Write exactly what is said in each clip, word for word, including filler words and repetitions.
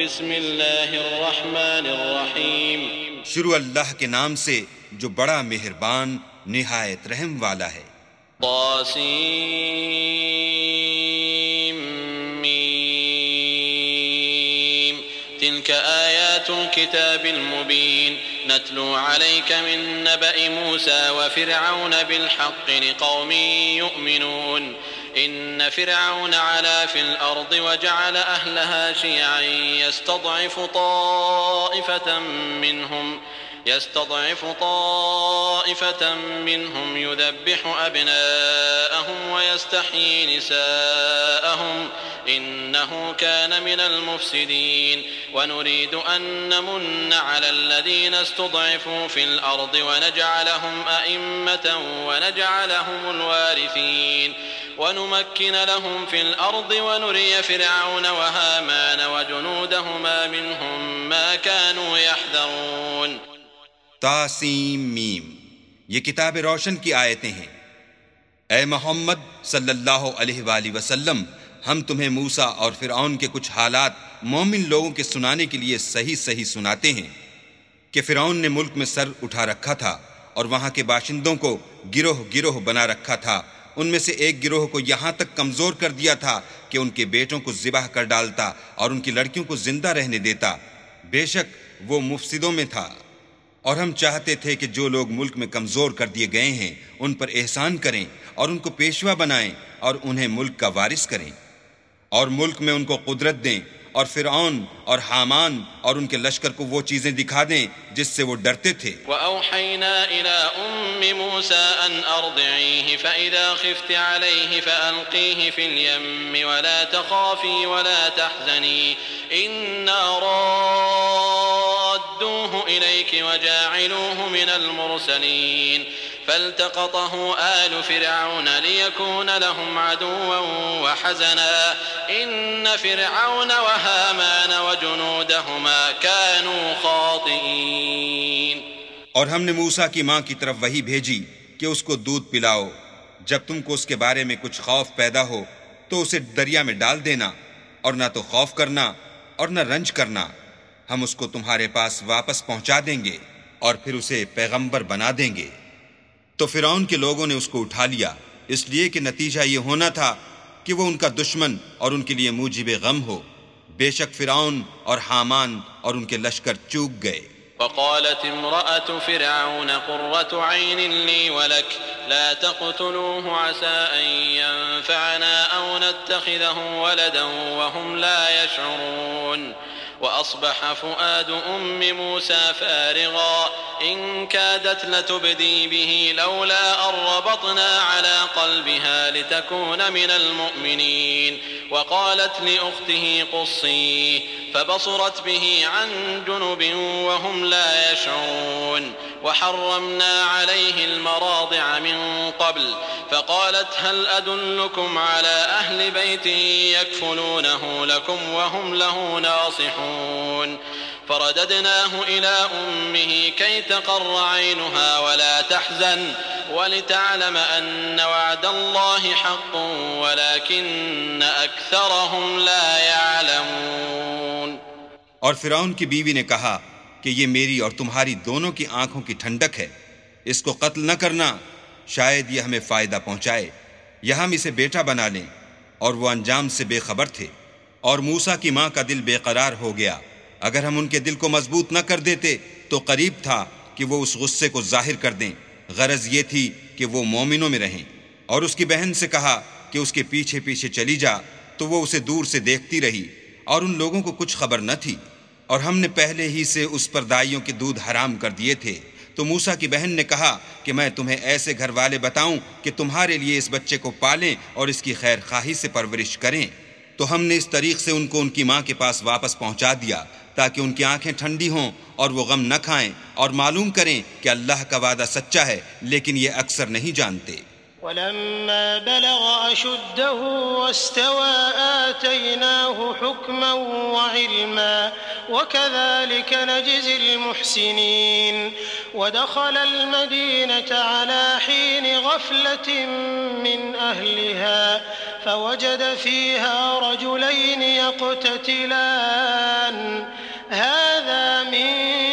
बिस्मिल्लाहिर्रहमानिर्रहीम। शुरू अल्लाह के नाम से जो बड़ा मेहरबान निहायत रहम वाला है। तासीम मीम तिल्क आयातुल किताबिल मुबीन नत्लू अलैका मिन नबइ मूसा व फिरऔन बिल हक़्क़ि लिक़ौमिन युमिनून इन्न फिरऔन अला फिल अर्दि व जअल अहलहा शियअन यस्तضعफु ताइफतम मिनहुम يستضعف طائفة منهم يذبح أبناءهم ويستحيي نساءهم إنه كان من المفسدين ونريد أن نمن على الذين استضعفوا في الأرض ونجعلهم أئمة ونجعلهم الوارثين ونمكن لهم في الأرض ونري فرعون وهامان وجنودهما منهم ما كانوا يحذرون। तासीम मीम ये किताब रोशन की आयतें हैं। ए मोहम्मद सल्लल्लाहु अलैहि वसल्लम, हम तुम्हें मूसा और फिरऔन के कुछ हालात मोमिन लोगों के सुनाने के लिए सही सही सुनाते हैं कि फिरऔन ने मुल्क में सर उठा रखा था और वहां के बाशिंदों को गिरोह गिरोह बना रखा था। उनमें से एक गिरोह को यहाँ तक कमजोर कर दिया था कि उनके बेटों को ज़िबाह कर डालता और उनकी लड़कियों को जिंदा रहने देता। बेशक वो मुफसिदों में था। और हम चाहते थे कि जो लोग मुल्क में कमज़ोर कर दिए गए हैं उन पर एहसान करें और उनको पेशवा बनाएं और उन्हें मुल्क का वारिस करें और मुल्क में उनको कुदरत दें और फिरऔन और हामान और उनके लश्कर को वो चीज़ें दिखा दें जिससे वो डरते थे। वअौहैना इला उम्मि मूसा अन अर्दिईहि फइज़ा खिफ्ति अलैहि फअल्क़ीहि फिल यम्मि वला तख़ाफ़ी वला तहज़नी इन्ना राद्दूहु इलैकि वजाइलूहु मिनल मुरसलीन فالتقطه آل فرعون ليكون لهم عدوا وحزنا إن فرعون وهامان وجنودهما كانوا خاطئين। और हमने मूसा की माँ की तरफ वही भेजी कि उसको दूध पिलाओ। जब तुमको उसके बारे में कुछ खौफ पैदा हो तो उसे दरिया में डाल देना और ना तो खौफ करना और न रंज करना। हम उसको तुम्हारे पास वापस पहुंचा देंगे और फिर उसे पैगंबर बना देंगे। तो फिरौन के लोगों ने उसको उठा लिया इसलिए कि नतीजा ये होना था कि वो उनका दुश्मन और उनके लिए मूजिबे गम हो। बेशक फिरौन और हामान और उनके लश्कर चूक गए। वक़ालत इम्रअतु फिरऔन क़ुर्रतु ऐन ली वलक ला तक़्तुलूहु असा अन यंफ़अना औ नत्तख़िज़हु वलदन वहुम ला यशऊरून। وأصبح فؤاد أم موسى فارغا إن كادت لتبدي به لولا أن ربطنا على قلبها لتكون من المؤمنين وقالت لأخته قصيه فبصرت به عن جنب وهم لا يشعرون وحرمنا عليه المراضع من قبل فقالت هل أدلكم على أهل بيت يكفلونه لكم وهم له ناصحون فرددناه إلى أمه كي تقر عينها ولا تحزن ولتعلم أن وعد الله حق ولكن أكثرهم لا يعلمون। और फिरौन की बीवी ने कहा कि ये मेरी और तुम्हारी दोनों की आंखों की ठंडक है, इसको कत्ल न करना, शायद ये हमें फायदा पहुंचाए या हम इसे बेटा बना लें। और वो अंजाम से बेखबर थे। और मूसा की माँ का दिल बेकरार हो गया। अगर हम उनके दिल को मजबूत न कर देते तो करीब था कि वो उस गुस्से को जाहिर कर दें। गरज ये थी कि वो मोमिनों में रहें। और उसकी बहन से कहा कि उसके पीछे पीछे चली जा, तो वो उसे दूर से देखती रही और उन लोगों को कुछ खबर न थी। और हमने पहले ही से उस पर दाइयों के दूध हराम कर दिए थे। तो मूसा की बहन ने कहा कि मैं तुम्हें ऐसे घर वाले बताऊं कि तुम्हारे लिए इस बच्चे को पालें और इसकी खैर खाही से परवरिश करें। तो हमने इस तरीक से उनको उनकी माँ के पास वापस पहुंचा दिया ताकि उनकी आंखें ठंडी हों और वो गम न खाएं और मालूम करें कि अल्लाह का वादा सच्चा है, लेकिन ये अक्सर नहीं जानते। वलम्मा बलग अशुद्धहु वस्तवा आतैनाहु हुक्मन व इल्मा वकज़ालिक नजज़िल मुहसिनीन वदखल अल-मदीनत अला हीन गफलतिन मिन अहलिहा फवजद फीहा रजुलैन यक़ततिलान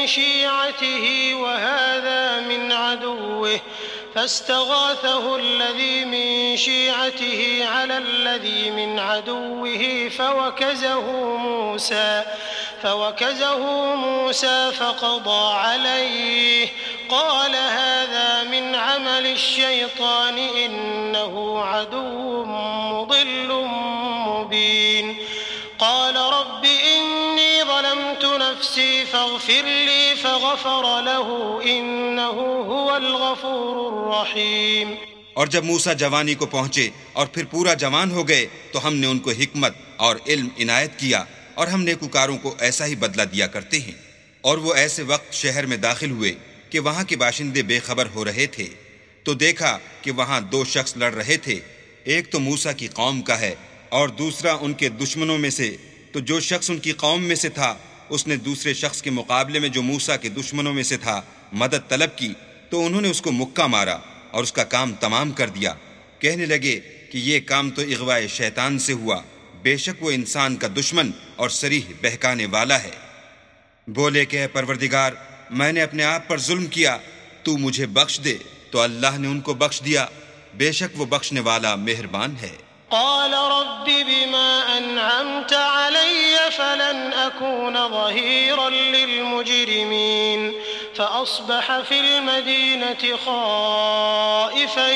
شيعته وهذا من عدوه فاستغاثه الذي من شيعته على الذي من عدوه فوكزه موسى فوكزه موسى فقضى عليه قال هذا من عمل الشيطان إنه عدو مضل مبين قال رب إني ظلمت نفسي فاغفر لي فغفر له إنه هو الغفور الرحيم। और जब मूसा जवानी को पहुंचे और फिर पूरा जवान हो गए तो हमने उनको हिकमत और इल्म इनायत किया और हम नेकुकारों को ऐसा ही बदला दिया करते हैं। और वो ऐसे वक्त शहर में दाखिल हुए कि वहां के बाशिंदे बेखबर हो रहे थे तो देखा कि वहां दो शख्स लड़ रहे थे, एक तो मूसा की कौम का है और दूसरा उनके दुश्मनों में से। तो जो शख्स उनकी कौम में से था उसने दूसरे शख्स के मुकाबले में जो मूसा के दुश्मनों में से था मदद तलब की तो उन्होंने उसको मुक्का मारा और उसका काम तमाम कर दिया। कहने लगे कि ये काम तो इग़वाए शैतान से हुआ, बेशक वो इंसान का दुश्मन और सरीह बहकाने वाला है। बोले कि परवरदिगार, मैंने अपने आप पर जुल्म किया, तू मुझे बख्श दे। तो अल्लाह ने उनको बख्श दिया, बेशक वो बख्शने वाला मेहरबान है। قال رب بما أنعمت علي فلن أكون ظهيرا للمجرمين فأصبح في المدينة خائفا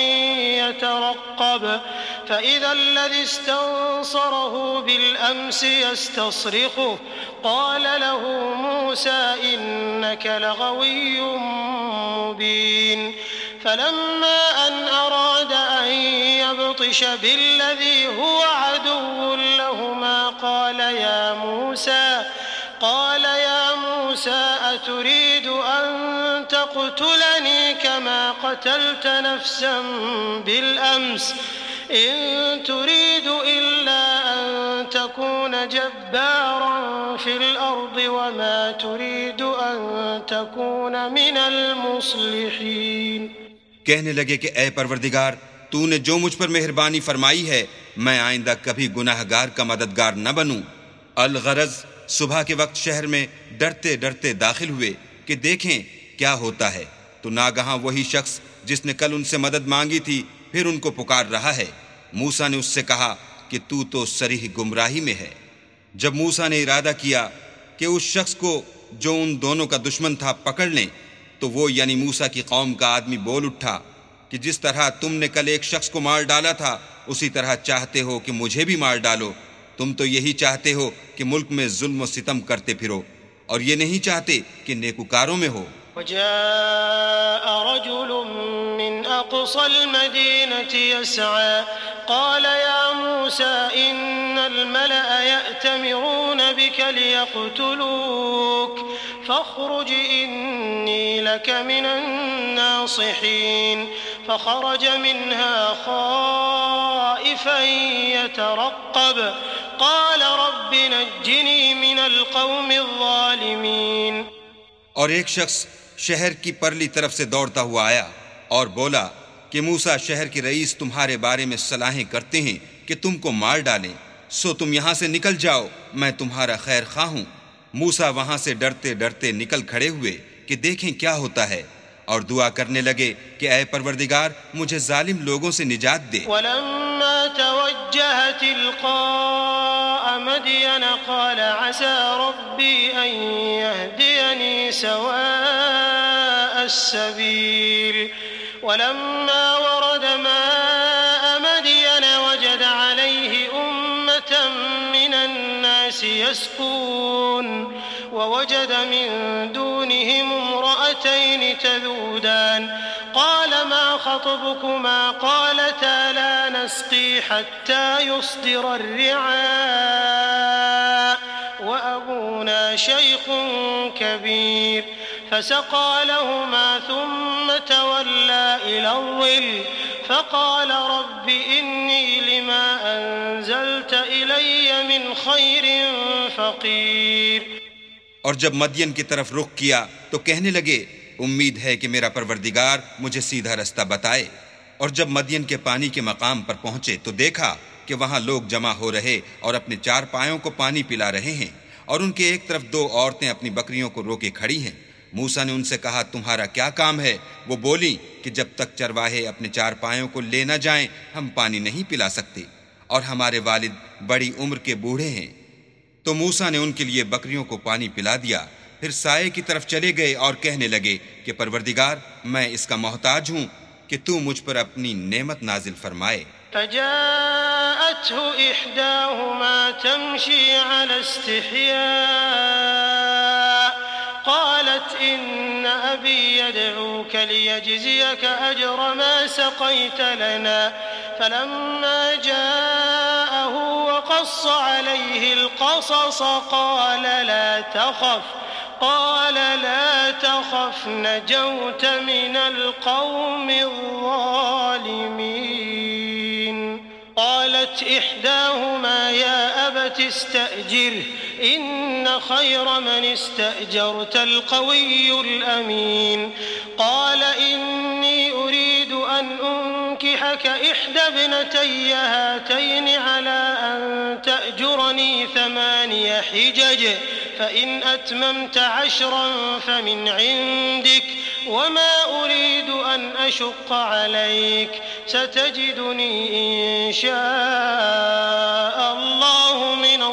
يترقب فإذا الذي استنصره بالأمس يستصرخه قال له موسى إنك لغوي مبين فلما أن أراد أن يبطش بالذي هو عدو لهما قال يا موسى قال يا موسى أتريد أن تقتلني كما قتلت نفسا بالأمس إن تريد إلا أن تكون جبارا في الأرض وما تريد أن تكون من المصلحين। कहने लगे कि ऐ परवरदिगार, तूने जो मुझ पर मेहरबानी फरमाई है मैं आइंदा कभी गुनाहगार का मददगार न बनूं। अल-गरज सुबह के वक्त शहर में डरते डरते दाखिल हुए कि देखें क्या होता है तो नागहां वही शख्स जिसने कल उनसे मदद मांगी थी फिर उनको पुकार रहा है। मूसा ने उससे कहा कि तू तो सरीह गुमराही में है। जब मूसा ने इरादा किया कि उस शख्स को जो उन दोनों का दुश्मन था पकड़ लें तो वो यानी मूसा की कौम का आदमी बोल उठा कि जिस तरह तुमने कल एक शख्स को मार डाला था उसी तरह चाहते हो कि मुझे भी मार डालो। तुम तो यही चाहते हो कि मुल्क में जुल्म और सितम करते फिरो और ये नहीं चाहते कि नेकुकारों में हो। وجاء رجل من أقصى المدينة يسعى قال يا موسى إن الملأ يأتمرون بك ليقتلوك فاخرج إني لك من الناصحين فخرج منها خائفا يترقب قال رب نجني من القوم الظالمين। और एक शख्स शहर की परली तरफ से दौड़ता हुआ आया और बोला कि मूसा शहर के रईस तुम्हारे बारे में सलाहें करते हैं कि तुमको मार डालें, सो तुम यहाँ से निकल जाओ, मैं तुम्हारा खैर खा हूँ। मूसा वहां से डरते डरते निकल खड़े हुए कि देखें क्या होता है और दुआ करने लगे कि ऐ परवरदिगार मुझे जालिम लोगों से निजात दे। वलम्मा तवज्जह तिलक़ा मदयन क़ाल असा रब्बी अन यहदियनी सवाअस-सबील वलम्मा वरद माअ मदयन वजद अलैहि उम्मतन मिनन नास यस्कून ववजद मिन दूनिहिम इम्रअतैन तज़ूदान क़ाल मा ख़त्बुकुमा क़ालता ला नस्क़ी हत्ता युस्दिर अर्रिआअ वअबूना शैख़ुन कबीर फसक़ा लहुमा थुम्म तवल्ला इला ज़िल्ल फ़क़ाल रब्बि इन्नी लिमा अनज़लत इलय्य मिन ख़ैरिन फ़क़ीर। और जब मदियन की तरफ रुख किया तो कहने लगे उम्मीद है कि मेरा परवरदिगार मुझे सीधा रास्ता बताए। और जब मदियन के पानी के मकाम पर पहुंचे तो देखा कि वहां लोग जमा हो रहे और अपने चार पायों को पानी पिला रहे हैं और उनके एक तरफ दो औरतें अपनी बकरियों को रोके खड़ी हैं। मूसा ने उनसे कहा, तुम्हारा क्या काम है? वो बोली कि जब तक चरवाहे अपने चारपायों को ले न जाएं, हम पानी नहीं पिला सकते, और हमारे वालिद बड़ी उम्र के बूढ़े हैं। तो मूसा ने उनके लिए बकरियों को पानी पिला दिया। फिर साये की तरफ चले गए और कहने लगे कि परवरदिगार, मैं इसका मोहताज हूँ कि तू मुझ पर अपनी नेमत नाजिल फरमाए। फजाअतहु इहदाहुमा तमशी अला इस्तिहया क़ालत इन्न अबी यदऊक लियजज़ियक अजर मा सक़ैत लना फलम्मा जाअहु वक़स्स अलैहिल क़सस क़ाल ला तख़फ क़ाल ला तख़फ नजौत मिनल क़ौमिज़ ज़ालिमीन क़ालत इहदाहुमा या अबत इस्तअजिरहु इन्न खैर मन इस्तअजरतल क़वियुल अमीन क़ाल इन्नी उरीदु अन उन्किहक इहदा इब्नतय्य हातैनि अला अन तअजुरनी थमानिय हिजज फ़इन अतममत अशरन फ़मिन इंदिक वमा उरीदु अन अशुक्क अलैक सतजिदुनी इंशाअल्लाहु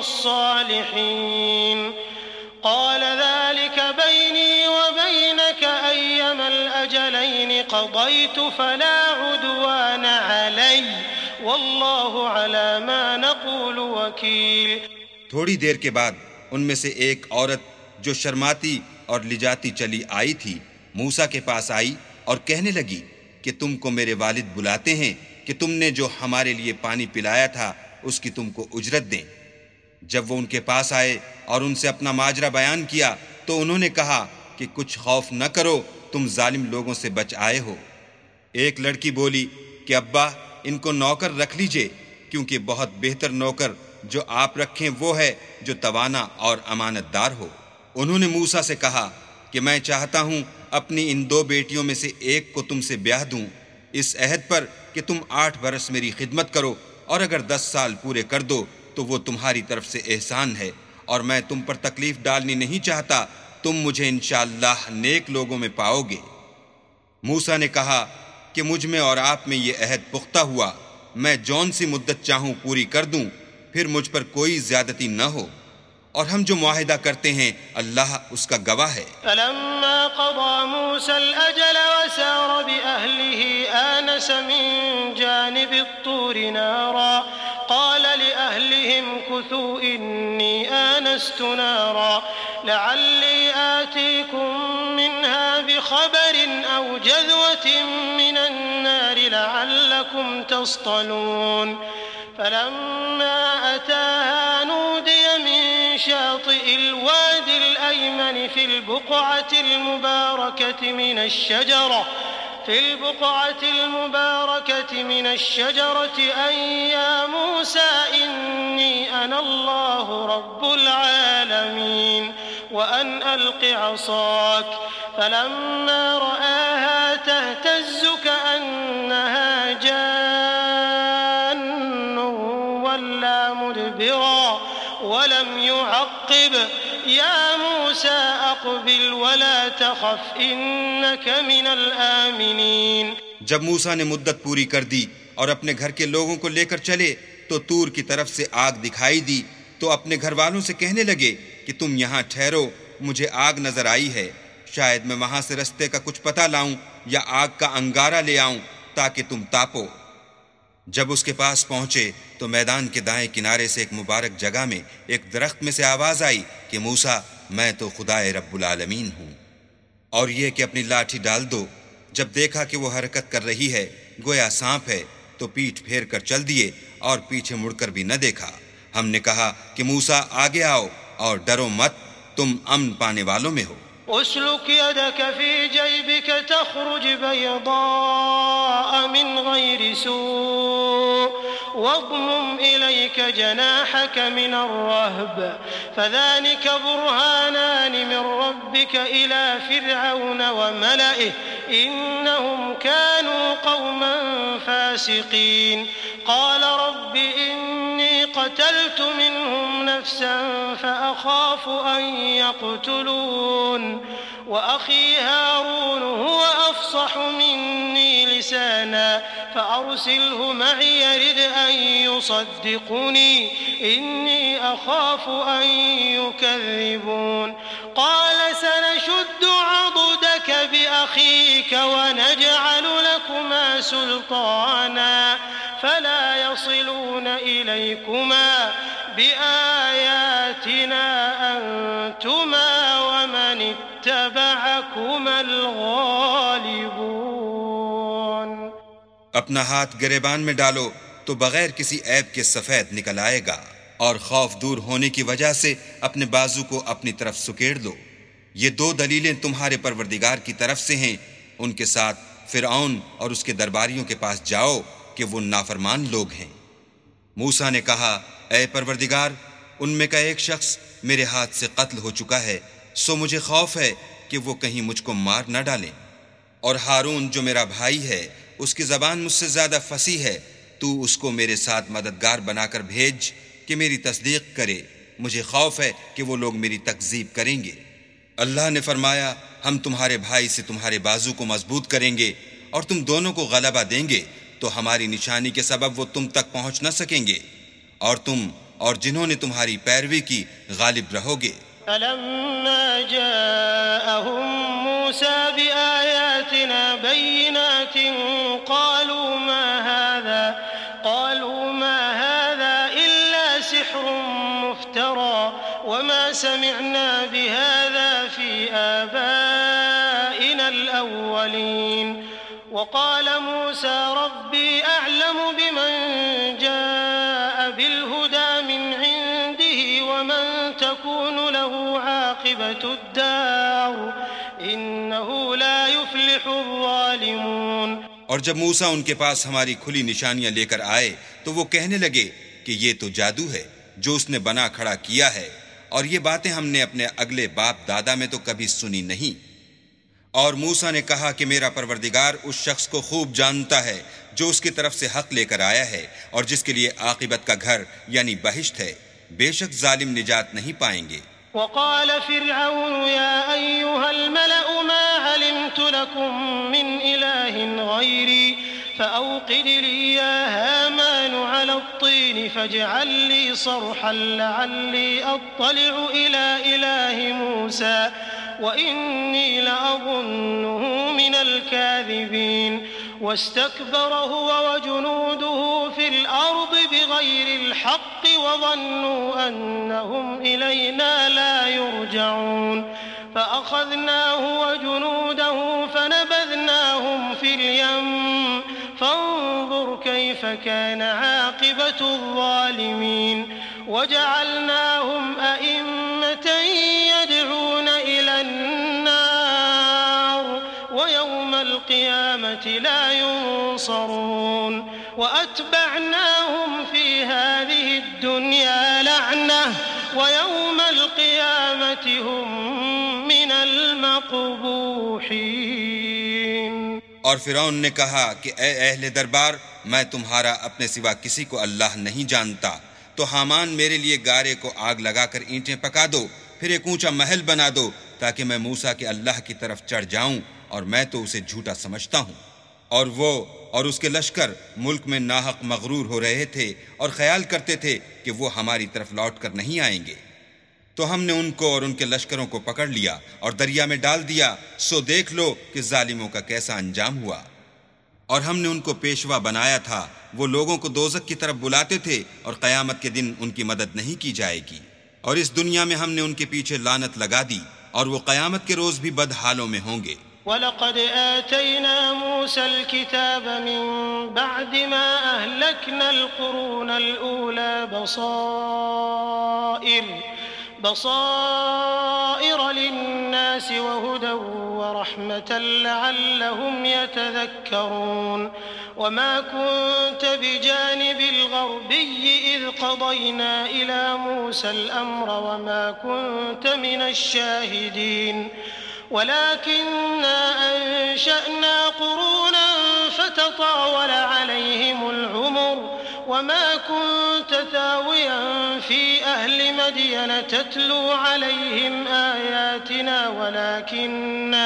मिनस्सालिहीन क़ाल ज़ालिक बैनी व बैनक अय्यमल अजलैनि क़ज़यतु फ़ला उद्वान अलैय वल्लाहु अला मा नक़ूलु वकील। थोड़ी देर के बाद उनमें से एक औरत जो शर्माती और लिजाती चली आई थी, मूसा के पास आई और कहने लगी कि तुमको मेरे वालिद बुलाते हैं कि तुमने जो हमारे लिए पानी पिलाया था उसकी तुमको उजरत दें। जब वो उनके पास आए और उनसे अपना माजरा बयान किया तो उन्होंने कहा कि कुछ खौफ न करो, तुम जालिम लोगों से बच आए हो। एक लड़की बोली कि अब्बा, इनको नौकर रख लीजिए, क्योंकि बहुत बेहतर नौकर जो आप रखें वो है जो तवाना और अमानतदार हो। उन्होंने मूसा से कहा कि मैं चाहता हूँ अपनी इन दो बेटियों में से एक को तुमसे ब्याह दूं, इस अहद पर कि तुम आठ बरस मेरी खिदमत करो, और अगर दस साल पूरे कर दो तो वो तुम्हारी तरफ से एहसान है, और मैं तुम पर तकलीफ डालनी नहीं चाहता। तुम मुझे इंशाअल्लाह नेक लोगों में पाओगे। मूसा ने कहा कि मुझ में और आप में ये अहद पुख्ता हुआ, मैं जौन सी मुद्दत चाहूँ पूरी कर दूं, फिर मुझ पर कोई ज्यादती न हो, और हम जो मुआहिदा करते हैं अल्लाह उसका गवाह है। फलम्मा क़ज़ा मूसल अजल वसार बिअहलिही आनस मिन जानिबि त्तूरि नारा क़ाल लिअहलिहिम कुथू इन्नी आनस्तु नारा लअल्ली आतीकुम मिन्हा बिख़बरिन औ जज़वतिन मिनन नारि लअल्लकुम तस्तलून फलम्मा अताहा नूदिय मिन शातिइ الوادي الأيمن في البقعة المباركة من الشجرة في البقعة المباركة من الشجرة أن يا موسى إني أنا الله رب العالمين وأن ألق عصاك فلما رآها تهتز كأنها جان ولا مدبرا ولم يعقب या मूसा अक़बिल वला तख़फ़ इन्नक मिनल आमिनीन। जब मूसा ने मुद्दत पूरी कर दी और अपने घर के लोगों को लेकर चले तो तूर की तरफ से आग दिखाई दी, तो अपने घर वालों से कहने लगे कि तुम यहाँ ठहरो, मुझे आग नजर आई है, शायद मैं वहां से रास्ते का कुछ पता लाऊं या आग का अंगारा ले आऊं ताकि तुम तापो। जब उसके पास पहुंचे तो मैदान के दाएं किनारे से एक मुबारक जगह में एक दरख्त में से आवाज आई कि मूसा, मैं तो खुदाए रब्बुल आलमीन हूँ, और ये कि अपनी लाठी डाल दो। जब देखा कि वो हरकत कर रही है गोया सांप है, तो पीठ फेर कर चल दिए और पीछे मुड़कर भी न देखा। हमने कहा कि मूसा आगे आओ और डरो मत, तुम अमन पाने वालों में हो। उसलुक यदक फी जैबिक तखरुज बैदा मिन गैरि सू वज़्मुम इलैक जनाहक मिनर रहब फज़ालिक बुरहानान मिन रब्बिक इला फ़िरऔन व मलइहि इन्नहुम कानू क़ौमन फ़ासिक़ीन क़ाल रब्बि इन्नी قتلت منهم نفسا فأخاف أن يقتلون وأخي هارون هو أفصح مني لسانا فأرسله معي يرد أن يصدقني إني أخاف أن يكذبون قال سنشد عضدك بأخيك ونجعل لكما سلطانا فلا يصلون إليكما بآياتنا أنتما ومن اتبعكما الغالبون। अपना हाथ गिरेबान में डालो तो बगैर किसी ऐब के सफेद निकल आएगा और खौफ दूर होने की वजह से अपने बाजू को अपनी तरफ सुकेड़ लो। ये दो दलीलें तुम्हारे परवरदिगार की तरफ से हैं। उनके साथ फिरऔन और उसके दरबारियों के पास जाओ कि वो नाफरमान लोग हैं। मूसा ने कहा, ऐ परवरदिगार, उनमें का एक शख्स मेरे हाथ से कत्ल हो चुका है, सो मुझे खौफ है कि वो कहीं मुझको मार न डालें। और हारून जो मेरा भाई है, उसकी ज़बान मुझसे ज़्यादा फसी है, तू उसको मेरे साथ मददगार बनाकर भेज कि मेरी तस्दीक करे। मुझे खौफ है कि वो लोग मेरी तकज़ीब करेंगे। अल्लाह ने फरमाया, हम तुम्हारे भाई से तुम्हारे बाजू को मजबूत करेंगे और तुम दोनों को गलबा देंगे, तो हमारी निशानी के सबब वो तुम तक पहुंच न सकेंगे और तुम और जिन्होंने तुम्हारी पैरवी की गालिब रहोगे। फलम्मा जाअहुम मूसा बिआयातिना बय्यिनातिन क़ालू मा हाज़ा क़ालू मा हाज़ा इल्ला सिह्रुन मुफ्तरा वमा समिअना बिहाज़ा फ़ी आबाइना अल-अव्वलीन वक़ाल मूसा रब्बी अअलमु बिमन जाअ बिलहुदा मिन इंदिही वमन तकूनु लहू आक़िबतुद्दार इन्नहु ला युफ़्लिहुज़्ज़ालिमून। और जब मूसा उनके पास हमारी खुली निशानियां लेकर आए तो वो कहने लगे कि ये तो जादू है जो उसने बना खड़ा किया है, और ये बातें हमने अपने अगले बाप दादा में तो कभी सुनी नहीं। और मूसा ने कहा कि मेरा परवरदिगार उस शख्स को खूब जानता है जो उसकी तरफ से हक लेकर आया है और जिसके लिए आक़िबत का घर यानी बहिश्त है। बेशक जालिम निजात नहीं पाएंगे। वक़ाल फ़िरऔन या अय्युहल मलअ मा अलिमतु लकुम मिन इलाहिन गैरी फ़अौक़िद ली या हामान अला त्तीन फ़जअल ली सरहन लअल्ली अत्तलिअ इला इलाहि मूसा वइन्नी लअज़ुन्नुहु मिनल काज़िबीन वस्तकबर हुव वजुनूदुहु फ़िल अर्द बिग़ैरिल हक़्क़ वज़न्नु अन्नहुम इलैना ला युरजऊन फ़अख़ज़नाहु वजुनूदहु फ़नबذनाहुम फ़िल यम फ़न्ज़ुर कैफ़ कान आक़िबतुज़्ज़ालिमीन वजअलनाहुम अइम्मतन यदऊन इलन्नार वयौमल क़ियामति ला युनصरून वअत्बअनाहुम फ़ी हाज़िहि दुन्या लअनह वयौमल क़ियामति हुम मिनल मक़बूहीन। और फिरौन ने कहा कि ए अहले दरबार, मैं तुम्हारा अपने सिवा किसी को अल्लाह नहीं जानता, तो हामान मेरे लिए गारे को आग लगाकर ईंटें पका दो, फिर एक ऊंचा महल बना दो ताकि मैं मूसा के अल्लाह की तरफ चढ़ जाऊं, और मैं तो उसे झूठा समझता हूं। और वो और उसके लश्कर मुल्क में नाहक मगरूर हो रहे थे और ख्याल करते थे कि वो हमारी तरफ लौट कर नहीं आएंगे। तो हमने उनको और उनके लश्करों को पकड़ लिया और दरिया में डाल दिया। सो देख लो कि जालिमों का कैसा अंजाम हुआ। और हमने उनको पेशवा बनाया था, वो लोगों को दोज़ख की तरफ बुलाते थे और क़यामत के दिन उनकी मदद नहीं की जाएगी। और इस दुनिया में हमने उनके पीछे लानत लगा दी और वो क़यामत के रोज़ भी बदहालों में होंगे। वलक़द आतैना मूसल किताब मिन बअद मा अहलकनल क़ुरूनल ऊला बसाइर बसाइर लिन्नास वहुदन वरहमतन लअल्लहुम यतज़क्करून वमा कुन्त बिजानिबिल ग़र्बिय्यि इज़ क़ज़यना इला मूसल अम्र वमा कुन्त मिनश शाहिदीन वलाकिन्ना अंशअना क़ुरूनन फ़ततावल अलैहिमुल उमर वमा कुन्त तावियन फी अहलि मदयन तत्लू अलैहिम आयातिना वलाकिन्ना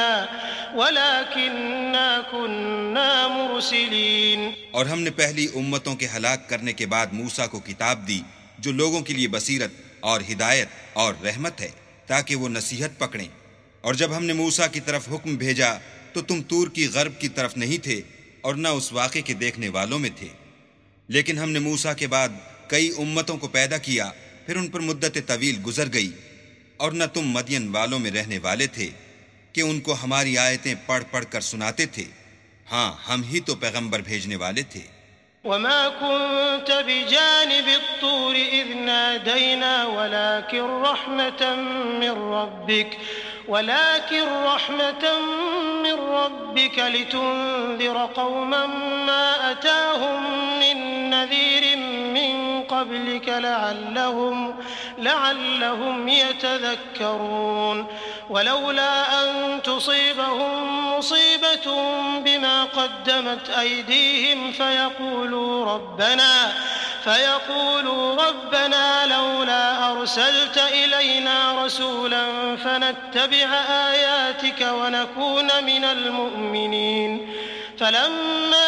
वलाकिन्ना कुन्ना मुरसिलीन। और हमने पहली उम्मतों के हलाक करने के बाद मूसा को किताब दी जो लोगों के लिए बसीरत और हिदायत और रहमत है, ताकि वो नसीहत पकड़ें। और जब हमने मूसा की तरफ हुक्म भेजा तो तुम तूर की गर्ब की तरफ नहीं थे और न उस वाक़े के देखने वालों में थे। लेकिन हमने मूसा के बाद कई उम्मतों को पैदा किया, फिर उन पर मुद्दत तवील गुजर गई, और न तुम मदियन वालों में रहने वाले थे कि उनको हमारी आयतें पढ़ पढ़ कर सुनाते थे। हाँ, हम ही तो पैगंबर भेजने वाले थे। वमा कुन्त बिजानिबि त्तूरि इज़ नादैना वलाकिन रहमतन मिन रब्बिक वलाकिन रहमतन मिन रब्बिक लितुन्ज़िर कौमन मा अताहुम मिन नज़ीरिन मिन क़ब्लिक लअल्लहुम लअल्लहुम यतज़क्करून। वलौला अन तुसीबहुम मुसीबतुन बिमा क़द्दमत अयदीहिम फयक़ूलू रब्बना फयक़ूलू रब्बना लौला अरसलत इलैना रसूलन फनत्तबिअ आयातिक वनकून मिनल मुअ्मिनीन। फलम्मा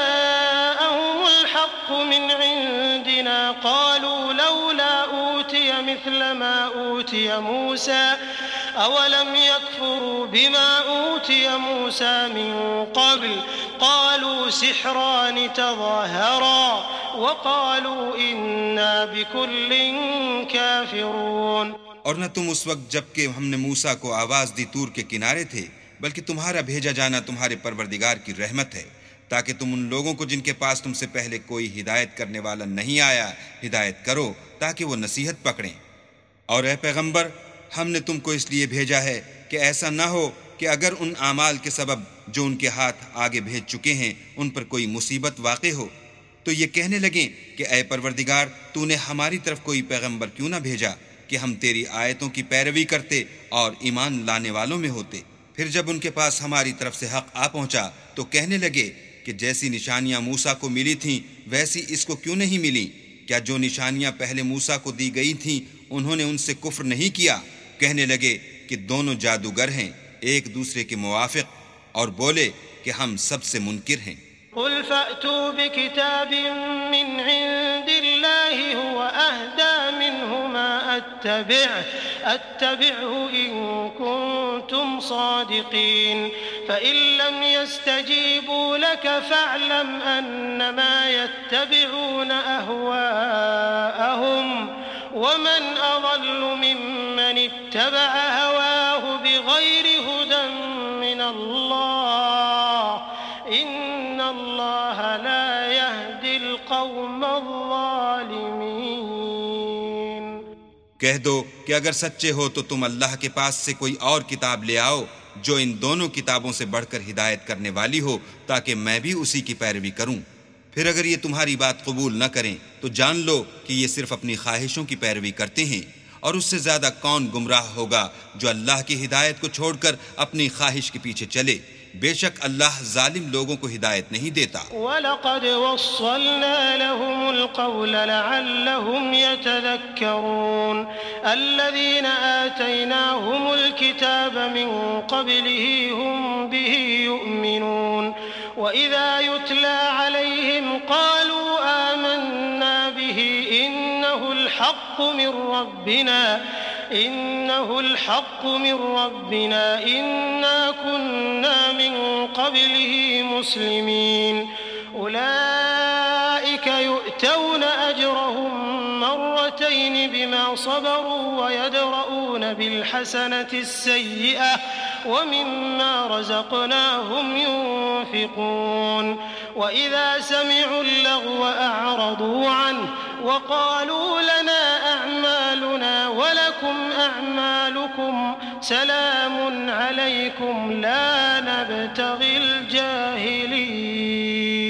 जाअहुमुल हक़्क़ु मिन इंदिना क़ालू लौला ऊतिय मिस्ल मा ऊतिय मूसा अवलम यकफुरू बिमा ऊतिय मूसा मिन क़ब्ल क़ालू सिहरान तज़ाहरा वक़ालू इन्ना बिकुल्लिन काफ़िरून। और न तुम उस वक्त जबकि हमने मूसा को आवाज दी तूर के किनारे थे, बल्कि तुम्हारा भेजा जाना तुम्हारे परवरदिगार की रहमत है, ताकि तुम उन लोगों को जिनके पास तुमसे पहले कोई हिदायत करने वाला नहीं आया हिदायत करो, ताकि वो नसीहत पकड़ें। और ए पैगंबर, हमने तुमको इसलिए भेजा है कि ऐसा न हो कि अगर उन आमाल के सबब जो उनके हाथ आगे भेज चुके हैं उन पर कोई मुसीबत वाक़े हो तो ये कहने लगें कि ए परवरदिगार, तूने हमारी तरफ कोई पैगंबर क्यों न भेजा कि हम तेरी आयतों की पैरवी करते और ईमान लाने वालों में होते। फिर जब उनके पास हमारी तरफ से हक़ आ पहुंचा तो कहने लगे कि जैसी निशानियां मूसा को मिली थीं वैसी इसको क्यों नहीं मिली। क्या जो निशानियां पहले मूसा को दी गई थीं उन्होंने उनसे कुफ्र नहीं किया। कहने लगे कि दोनों जादूगर हैं एक दूसरे के मुवाफिक, और बोले कि हम सबसे मुनकिर हैं। कुल फ़अतू बिकिताबिन मिन इंदिल्लाहि हुवा अहदा मिन्हुमा अत्तबिअ अत्तबिअहु इन कुंतुम सादिक़ीन फ़इन लम यस्तजीबू लक फ़अलम अन्नमा यत्तबिऊन अहवाअहुम वमन अज़ल्लु मिम्मन इत्तबअ हवाहु बिग़ैरि हुदन मिनल्लाह इन्नल्लाह ला यहदिल क़ौमज़ ज़ालिमीन। कह दो कि अगर सच्चे हो तो तुम अल्लाह के पास से कोई और किताब ले आओ जो इन दोनों किताबों से बढ़कर हिदायत करने वाली हो, ताकि मैं भी उसी की पैरवी करूं। फिर अगर ये तुम्हारी बात कबूल न करें तो जान लो कि ये सिर्फ अपनी ख्वाहिशों की पैरवी करते हैं, और उससे ज्यादा कौन गुमराह होगा जो अल्लाह की हिदायत को छोड़कर अपनी ख्वाहिश के पीछे चले। बेशक अल्लाह जालिम लोगों को हिदायत नहीं देता। वलक़द वस्सलना लहुमुल क़ौल लअल्लहुम यतज़क्करून अल्लज़ीना आतैनाहुमुल किताब मिन क़ब्लिही हुम बिही युमिनून वइज़ा युतला अलैहिम क़ालू आमन्ना बिही इन्नहुल हक़्क़ु मिन रब्बिना इन्नहुल हक़्क़ु मिन रब्बिना इन्ना कुन्ना मिन क़ब्लिही मुस्लिमीन उलाइक युअतौन अजरहुम मर्रतैन बिमा सबरू वयदरऊन बिलहसनति सय्यिअह वमिम्मा रज़क़नाहुम युन्फ़िक़ून वइज़ा समिअू अल्लग़्व अअरदू अन्हु वक़ालू लना अअमालुना वलकुम अअमालुकुम सलामुन अलैकुम ला नब्तग़िल जाहिलीन।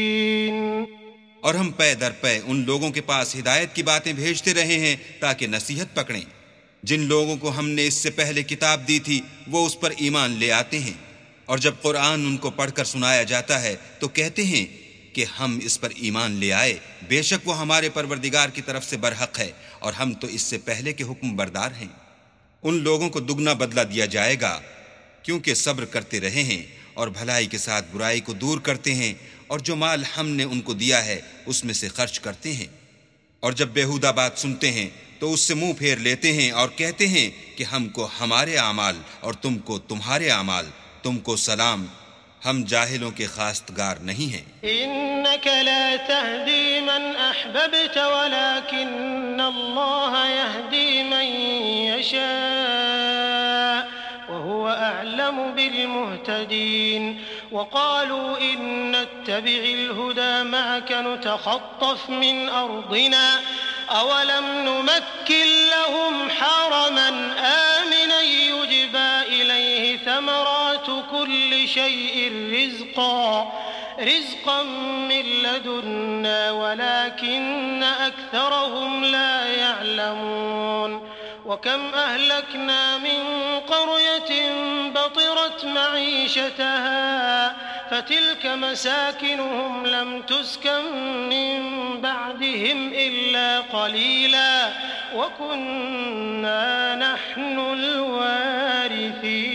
और हम पै दर पै उन लोगों के पास हिदायत की बातें भेजते रहे हैं ताकि नसीहत पकड़ें। जिन लोगों को हमने इससे पहले किताब दी थी वो उस पर ईमान ले आते हैं, और जब कुरान उनको पढ़कर सुनाया जाता है तो कहते हैं कि हम इस पर ईमान ले आए। बेशक वो हमारे परवरदिगार की तरफ से बरहक है और हम तो इससे पहले के हुक्म बरदार हैं। उन लोगों को दुगना बदला दिया जाएगा क्योंकि सब्र करते रहे हैं और भलाई के साथ बुराई को दूर करते हैं और जो माल हमने उनको दिया है उसमें से खर्च करते हैं। और जब बेहुदा बात सुनते हैं तो उससे मुंह फेर लेते हैं और कहते हैं कि हमको हमारे आमाल और तुमको तुम्हारे आमाल, तुमको सलाम, हम जाहिलों के खास्तगार नहीं हैं। इन्नक ला तहदी मन अहबब्त वलाकिन अल्लाह यहदी मन यशा वहुव अअलमु बिल मुहतदीन। वक़ालू इन नत्तबि'ल हुदा मअक नुतख़त्तफ़ मिन अर्दिना अवलम नुमक्किन लहुम हरमन आमिनन युजबा इलैहि थमरातु कुल्लि शैइन रिज़क़न रिज़क़न मिन लदुन्ना वलाकिन्न अक्थरहुम ला यअलमून। वकम अहलकना मिन क़रयतिन बतिरत मईशतहा फतिल्क मसाकिनुहुम लम तुस्कन मिन बअदिहिम इल्ला क़लीला वकुन्ना नहनुल वारिसीन।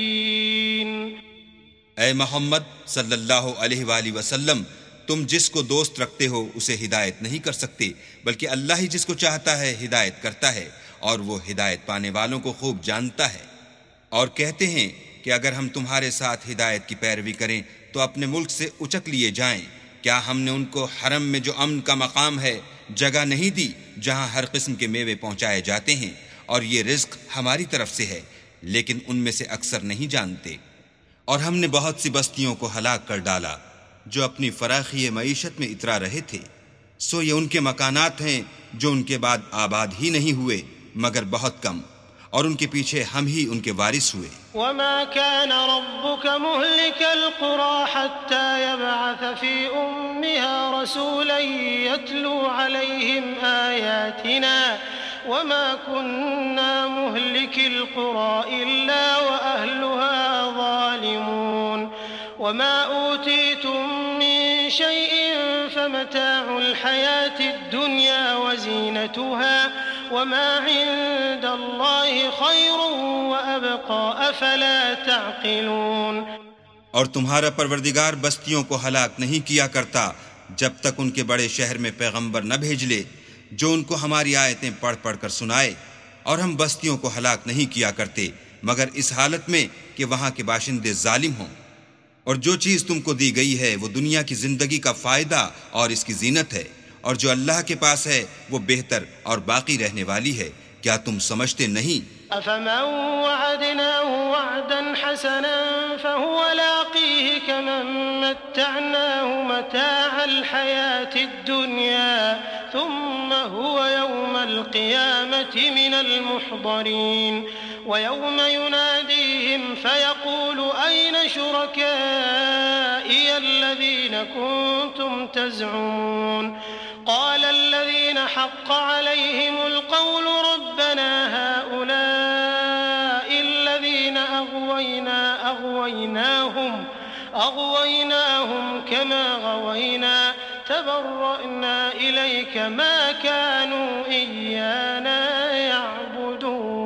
ऐ मोहम्मद सल्लल्लाहु अलैहि वसल्लम, तुम जिसको दोस्त रखते हो उसे हिदायत नहीं कर सकते, बल्कि अल्लाह ही जिसको चाहता है हिदायत करता है और वो हिदायत पाने वालों को खूब जानता है। और कहते हैं कि अगर हम तुम्हारे साथ हिदायत की पैरवी करें तो अपने मुल्क से उचक लिए जाएं। क्या हमने उनको हरम में जो अमन का मकाम है जगह नहीं दी जहां हर किस्म के मेवे पहुंचाए जाते हैं, और ये रिज्क हमारी तरफ से है, लेकिन उनमें से अक्सर नहीं जानते। और हमने बहुत सी बस्तियों को हलाक कर डाला जो अपनी फराखी मईशत में इतरा रहे थे, सो ये उनके मकानात हैं जो उनके बाद आबाद ही नहीं हुए मगर बहुत कम, और उनके पीछे हम ही उनके वारिस हुए। वमा कान रब्बुक मुहलिकल कुरा हत्ता यबअथ फी उम्मिहा रसूलन यतलू अलैहिम आयातिना वमा कुन्ना मुहलिकिल कुरा इल्ला व अहलुहा ज़ालिमून। वमा ऊतीतुम मिन शैइन फमताउल हयातिद दुनिया व ज़ीनतुहा वमा इंदल्लाहि खैरुन व अबक़ा अफला तअक़िलून। और तुम्हारा परवरदिगार बस्तियों को हलाक नहीं किया करता जब तक उनके बड़े शहर में पैगंबर न भेज ले जो उनको हमारी आयतें पढ़ पढ़ कर सुनाए, और हम बस्तियों को हलाक नहीं किया करते मगर इस हालत में कि वहां के बाशिंदे जालिम हों। और जो चीज़ तुमको दी गई है वो दुनिया की जिंदगी का फायदा और इसकी जीनत है, और जो अल्लाह के पास है वो बेहतर और बाकी रहने वाली है। क्या तुम समझते नहीं? अफमन वअदनाहु वअदन हसनन फहुव लाक़ीहि कमन मत्तअनाहु मताअल हयातिद दुनिया थुम्मा हुव यौमल क़ियामति मिनल मुहदरीन। वयौम युनादीहिम फयक़ूलु अय्न शुरकाइय अल्लज़ीन कुन्तुम तज़अमून क़ाल अल्लज़ीन हक़्क़ अलैहिमुल क़ौलु रब्बना हाउलाइ अल्लज़ीन अग़वैना अग़वैनाहुम अग़वैनाहुम कमा ग़वैना तबर्रअना इलैक मा कानू इय्याना यअबुदून।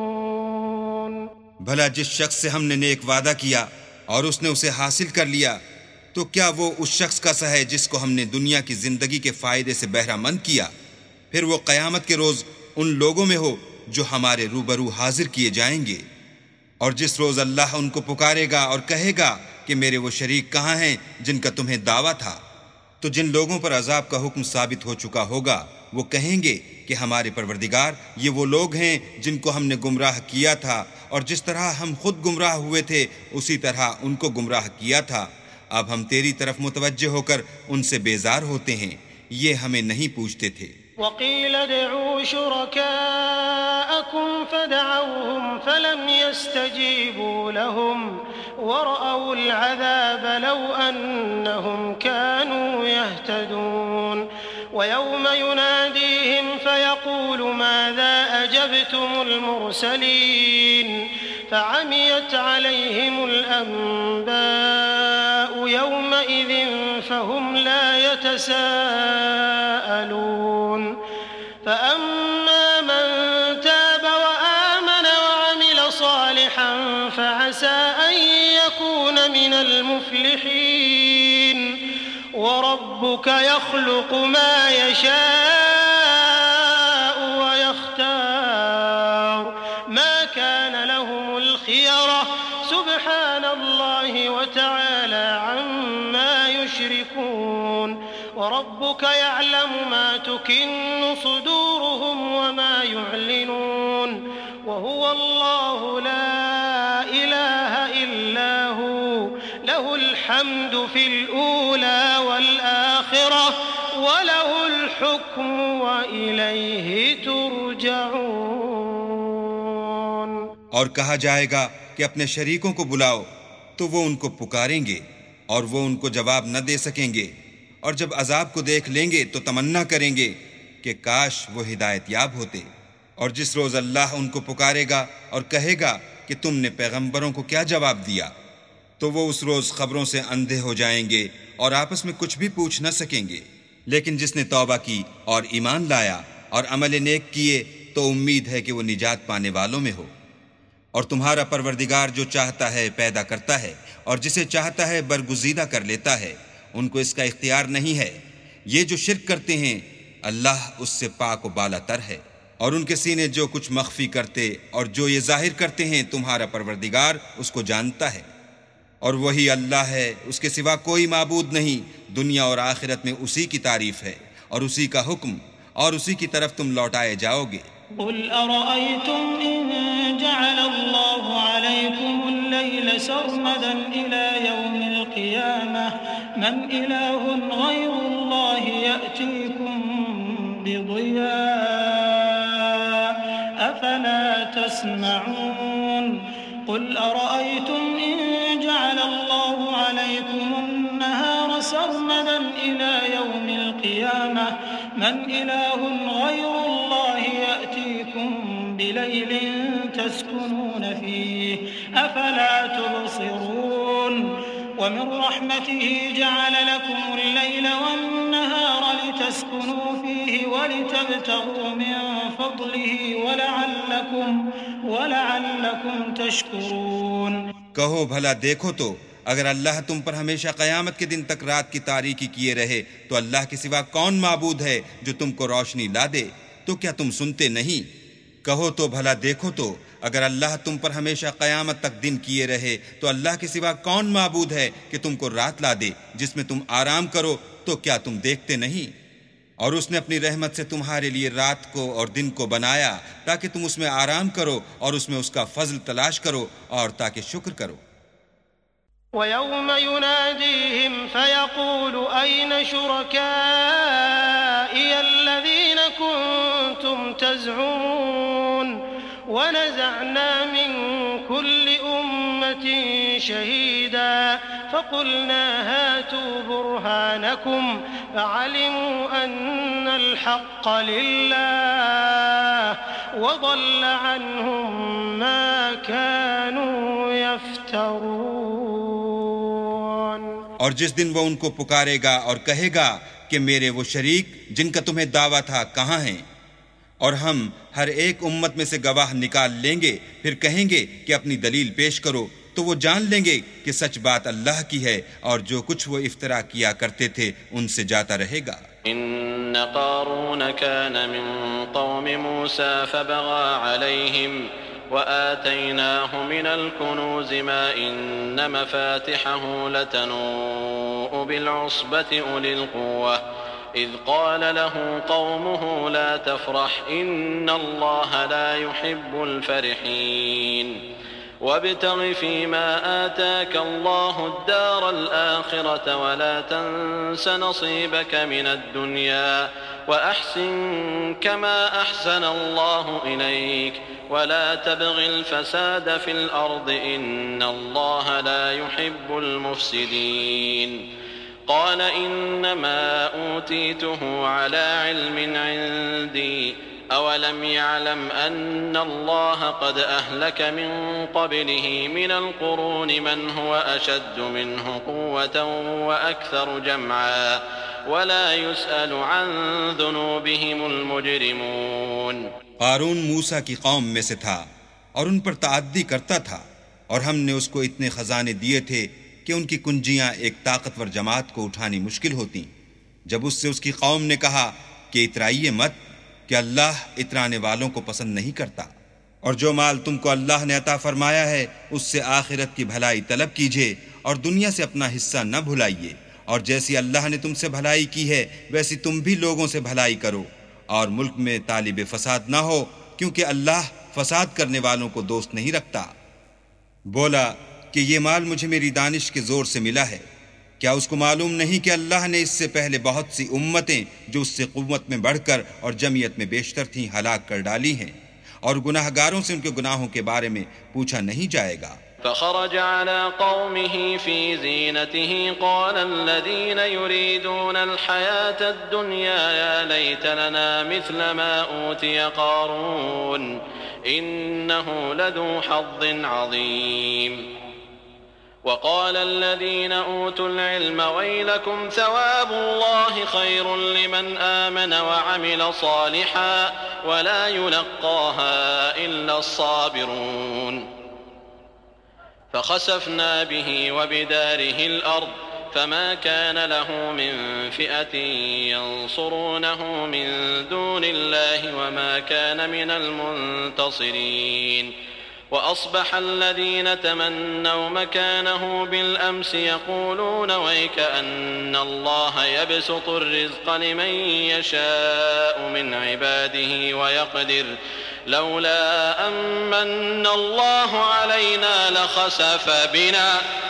भला जिस शख्स से हमने नेक वादा किया और उसने उसे हासिल कर लिया, तो क्या वो उस शख्स का सा है जिसको हमने दुनिया की जिंदगी के फायदे से बहरामंद किया? फिर वो क़यामत के रोज उन लोगों में हो जो हमारे रूबरू हाजिर किए जाएंगे, और जिस रोज अल्लाह उनको पुकारेगा और कहेगा कि मेरे वो शरीक कहाँ हैं जिनका तुम्हें दावा था, तो जिन लोगों पर अजाब का हुक्म साबित हो चुका होगा वो कहेंगे कि हमारे परवरदिगार, ये वो लोग हैं जिनको हमने गुमराह किया था, और जिस तरह हम खुद गुमराह हुए थे उसी तरह उनको गुमराह किया था। अब हम तेरी तरफ मुतवज्जे होकर उनसे बेजार होते हैं, ये हमें नहीं पूछते थे। वक़ील उदऊ शुरकाअकुम फदअऊहुम फलम यस्तजीबू लहुम वरअउल अज़ाब लौ अन्नहुम कानू यहतदून। वयौम युनादीहिम फयक़ूलु माज़ा अजबतुमुल मुरसलीन फ़अमियत अलैहिमुल अन्बाउ यौमइज़िन फ़हुम ला يتساءلون فأما من تاب وآمن وعمل صالحا فعسى أن يكون من المفلحين وربك يخلق ما يشاء ويختار ما كان لهم الخيرة سبحان الله وتعالى عما يشركون وربك يعلم ما تكن صدورهم وما يعلنون وهو الله لا إله إلا هو له الحمد في الأولى والآخرة وله الحكم وإليه ترجعون। और कहा जाएगा कि अपने शरीकों को बुलाओ, तो वो उनको पुकारेंगे और वो उनको जवाब न दे सकेंगे, और जब अजाब को देख लेंगे तो तमन्ना करेंगे कि काश वो हिदायत याब होते। और जिस रोज़ अल्लाह उनको पुकारेगा और कहेगा कि तुमने पैगंबरों को क्या जवाब दिया, तो वो उस रोज़ खबरों से अंधे हो जाएंगे और आपस में कुछ भी पूछ न सकेंगे। लेकिन जिसने तौबा की और ईमान लाया और अमल नेक किए तो उम्मीद है कि वो निजात पाने वालों में हो। और तुम्हारा परवरदिगार जो चाहता है पैदा करता है और जिसे चाहता है बरगुज़ीदा कर लेता है, उनको इसका इख्तियार नहीं है। ये जो शिर्क करते हैं अल्लाह उससे पाक व बालातर है, और उनके सीने जो कुछ मख्फी करते और जो ये जाहिर करते हैं तुम्हारा परवरदिगार उसको जानता है। और वही अल्लाह है, उसके सिवा कोई माबूद नहीं। दुनिया और आखिरत में उसी की तारीफ है और उसी का हुक्म, और उसी की तरफ तुम लौटाए जाओगे। कुल अरअयतुम इन जअलल्लाहु अलैकुमुल लैल सर्मदन इला यौमिल क़ियामह मन इलाहुन गैरुल्लाहि यअतीकुम बिदिया अफला तस्मऊन। कुल अरअयतुम इन जअलल्लाहु अलैकुमुन नहार सर्मदन इला यौमिल क़ियामह मन इलाहुन गैरुल्लाहि यअतीकुम बिलैलिन तस्कुनून फीह अफला तुबसिरून। वमिन रहमतिही जअल लकुमुल लैल वन्नहार लितस्कुनू फीहि वलितब्तगू मिन फضलिही वलअल्लकुम वलअल्लकुम तशकुरून। कहो भला देखो तो, अगर अल्लाह तुम पर हमेशा क़यामत के दिन तक रात की तारीकी किए रहे तो अल्लाह के सिवा कौन माबूद है जो तुमको रोशनी ला दे? तो क्या तुम सुनते नहीं? कहो तो भला देखो तो, अगर अल्लाह तुम पर हमेशा क़यामत तक दिन किए रहे तो अल्लाह के सिवा कौन माबूद है कि तुमको रात ला दे जिसमें तुम आराम करो? तो क्या तुम देखते नहीं? और उसने अपनी रहमत से तुम्हारे लिए रात को और दिन को बनाया ताकि तुम उसमें आराम करो और उसमें उसका फजल तलाश करो और ताकि शुक्र करो। वयौम युनादीहिम फयक़ूलु अय्न शुरकाई अल्लज़ीन कुन्तुम तज़ऊमून वनज़अना मिन कुल्लि उम्मतिन शहीदा फ़क़ुलना हातू बुरहानकुम फ़अलिमू अन्नल हक़्क़ लिल्लाह वज़ल्ल अन्हुम मा कानू यफ़्तरून। और जिस दिन वो उनको पुकारेगा और कहेगा कि मेरे वो शरीक जिनका तुम्हें दावा था कहाँ हैं, और हम हर एक उम्मत में से गवाह निकाल लेंगे, फिर कहेंगे कि अपनी दलील पेश करो, तो वो जान लेंगे कि सच बात अल्लाह की है और जो कुछ वो इफ्तरा किया करते थे उनसे जाता रहेगा। इन्न क़ारून कान मिन क़ौमि मूसा फ़बग़ा अलैहिम वआतैनाहु मिनल कुनूज़ मा इन्न मफ़ातिहहु लतनूअ बिलउस्बति उलिल क़ुव्वह इज़ क़ाल लहू क़ौमुहु ला तफ़रह इन्नल्लाह ला युहिब्बुल फ़रिहीन। वब्तग़ फ़ीमा आताक अल्लाहु द्दारल आख़िरत वला तंस नसीबक मिनद दुनिया वअहसिन कमा अहसनल्लाहु इलैक वला तबग़िल फ़साद फ़िल अर्ज़ इन्नल्लाह ला युहिब्बुल मुफ़्सिदीन। क़ाल इन्नमा ऊतीतुहु अला इल्मिन इंदी अवलम यअलम अन्नल्लाह क़द अहलक मिन क़ब्लिही मिनल क़ुरूनि मन हुवा अशद्दु मिन्हु क़ुव्वतन व अक्सरु जमआ वला युसअलु अन ज़ुनूबिहिमुल मुजरिमून। क़ारून मूसा की कौम में से था और उन पर ताअद्दी करता था, और हमने उसको इतने खजाने दिए थे कि उनकी कुंजियां एक ताकतवर जमात को उठानी मुश्किल होती। जब उससे उसकी कौम ने कहा कि इतराइए मत, कि अल्लाह इतराने वालों को पसंद नहीं करता, और जो माल तुमको अल्लाह ने अता फरमाया है उससे आखिरत की भलाई तलब कीजिए और दुनिया से अपना हिस्सा न भुलाइए, और जैसी अल्लाह ने तुमसे भलाई की है वैसी तुम भी लोगों से भलाई करो, और मुल्क में तालिब फसाद ना हो, क्योंकि अल्लाह फसाद करने वालों को दोस्त नहीं रखता। बोला कि ये माल मुझे मेरी दानिश के जोर से मिला है, क्या उसको मालूम नहीं कि अल्लाह ने इससे पहले बहुत सी उम्मतें जो उससे कुव्वत में बढ़कर और जमीयत में बेशतर थीं हलाक कर डाली हैं, और गुनाहगारों से उनके गुनाहों के बारे में पूछा नहीं जाएगा। फ़ख़रज अला क़ौमिही फ़ी ज़ीनतिही क़ाल अल्लज़ीन युरीदूनल हयातद दुन्या या लैत लना मिस्ल मा ऊतिय क़ारून इन्नहु लज़ू हज़्ज़िन अज़ीम। वक़ाल अल्लज़ीन ऊतुल इल्म वैलकुम सवाबुल्लाहि खैरुन लिमन आमन व अमिल सालिहन वला युलक़्क़ाहा इल्ला अस्साबिरून। फ़ख़सफ़ना बिही व बिदारिहिल अर्द फमा कान लहू मिन फ़िअतिन यंसुरूनहू मिन दूनिल्लाहि व मा कान मिनल मुंतसिरीन। वअस्बह अल्लज़ीन तमन्नव मकानहू बिलअम्स यक़ूलून वैकअन्नल्लाह यबसुतु अर्रिज़्क़ लिमन यशाअ मिन इबादिही व यक़दिर लौला अम्मन्नल्लाहु अलैना लख़सफ़ बिना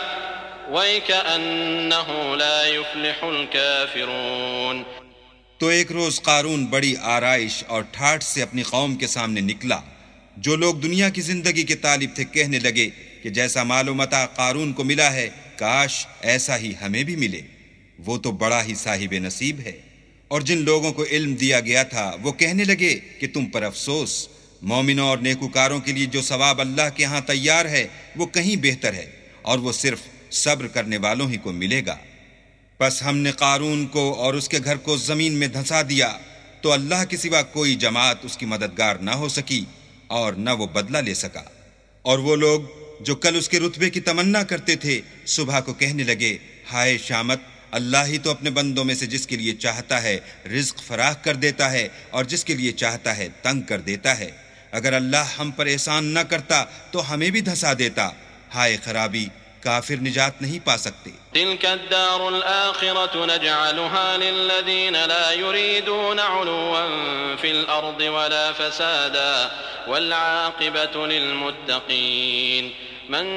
वैकअन्नहु ला युफ़्लिहुल काफ़िरून। तो एक रोज कारून बड़ी आराइश और ठाठ से अपनी कौम के सामने निकला। जो लोग दुनिया की जिंदगी के तालिब थे कहने लगे कि जैसा मालो मता कारून को मिला है काश ऐसा ही हमें भी मिले, वो तो बड़ा ही साहिब नसीब है। और जिन लोगों को इल्म दिया गया था वो कहने लगे कि तुम पर अफसोस, मोमिनों और नेकुकारों के लिए जो सवाब अल्लाह के यहाँ तैयार है वो कहीं बेहतर है, और वो सिर्फ सब्र करने वालों ही को मिलेगा। बस हमने कारून को और उसके घर को जमीन में धंसा दिया, तो अल्लाह के सिवा कोई जमात उसकी मददगार ना हो सकी और न वो बदला ले सका। और वो लोग जो कल उसके रुतबे की तमन्ना करते थे सुबह को कहने लगे, हाय शामत, अल्लाह ही तो अपने बंदों में से जिसके लिए चाहता है रिज्क फराख कर देता है और जिसके लिए चाहता है तंग कर देता है। अगर अल्लाह हम पर एहसान न करता तो हमें भी धंसा देता। हाय खराबी, काफिर निजात नहीं पा सकते। तिल्कद्दारुल आखिरतु नजअलुहा लिल्लज़ीन ला युरीदून उलुव्वन फिल अर्दि वला फसादा वल आक़िबतु लिलमुत्तक़ीन। मन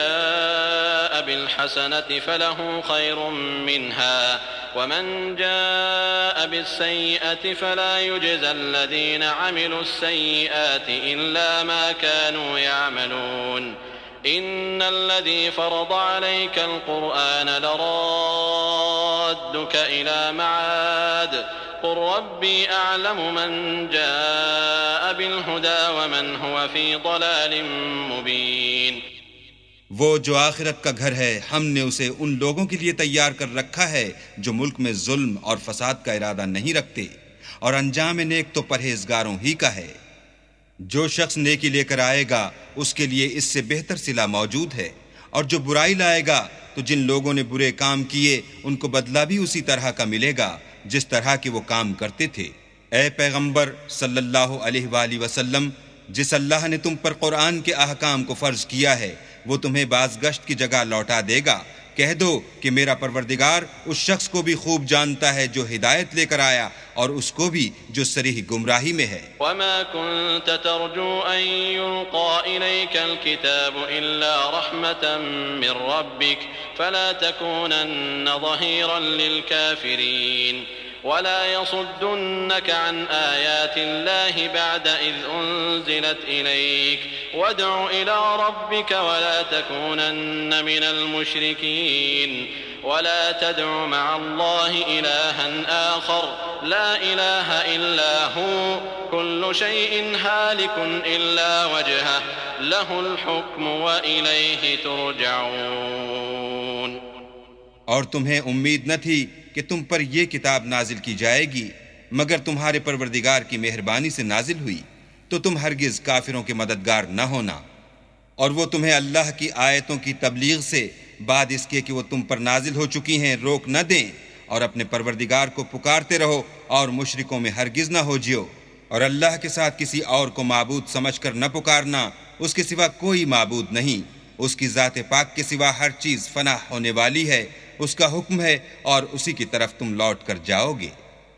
जाअ बिल हसनति फलहु खैरुम मिन्हा वमन जाअ बिस्सय्यिअति फला युजज़ल्लज़ीन अमिलुस्सय्यिआति इल्ला मा कानू यअमलून। इन्नल्लज़ी फ़रज़ अलैकल क़ुरआन लराद्दुक इला मआद क़ुल रब्बी अअलमु मन जाअ बिलहुदा वमन हुवा फ़ी ज़लालिम मुबीन। वो जो आखिरत का घर है हमने उसे उन लोगों के लिए तैयार कर रखा है जो मुल्क में जुल्म और फसाद का इरादा नहीं रखते, और अंजाम नेक तो परहेजगारों ही का है। जो शख्स नेकी लेकर आएगा उसके लिए इससे बेहतर सिला मौजूद है, और जो बुराई लाएगा तो जिन लोगों ने बुरे काम किए उनको बदला भी उसी तरह का मिलेगा जिस तरह के वो काम करते थे। ए पैगंबर सल्लल्लाहु अलैहि वसल्लम, जिस अल्लाह ने तुम पर कुरान के अहकाम को फर्ज किया है वो तुम्हें बाज़गश्त की जगह लौटा देगा। कह दो कि मेरा परवरदिगार उस शख्स को भी खूब जानता है जो हिदायत लेकर आया और उसको भी जो सरीह गुमराही में है। वमा कुन्त तर्जू अन युल्क़ा इलैकल किताबु इल्ला रहमतन मिन रब्बिक फला तकूनन्न ज़हीरन लिल काफिरीन वला यसुद्दुन्नक अन आयातिल्लाहि बअद इज़ उन्ज़िलत इलैक वद्उ इला रब्बिक वला तकूनन्न मिनल मुश्रिकीन वला तदउ मअल्लाहि इलाहन आखर ला इलाहा इल्ला हु कुल्लु शैइन हालिकुन इल्ला वजहह लहुल हुक्मु व इलैहि तुरजऊन। और तुम्हें उम्मीद न थी कि तुम पर यह किताब नाजिल की जाएगी मगर तुम्हारे परवरदिगार की मेहरबानी से नाजिल हुई, तो तुम हरगिज काफिरों के मददगार न होना। और वो तुम्हें अल्लाह की आयतों की तबलीग से बाद इसके कि वो तुम पर नाजिल हो चुकी हैं रोक न दें, और अपने परवरदिगार को पुकारते रहो और मुशरिकों में हरगिज न हो जियो। और अल्लाह के साथ किसी और को माबूद समझकर न पुकारना, उसके सिवा कोई माबूद नहीं। उसकी ज़ात पाक के सिवा हर चीज़ फनाह होने वाली है, उसका हुक्म है और उसी की तरफ तुम लौट कर जाओगे।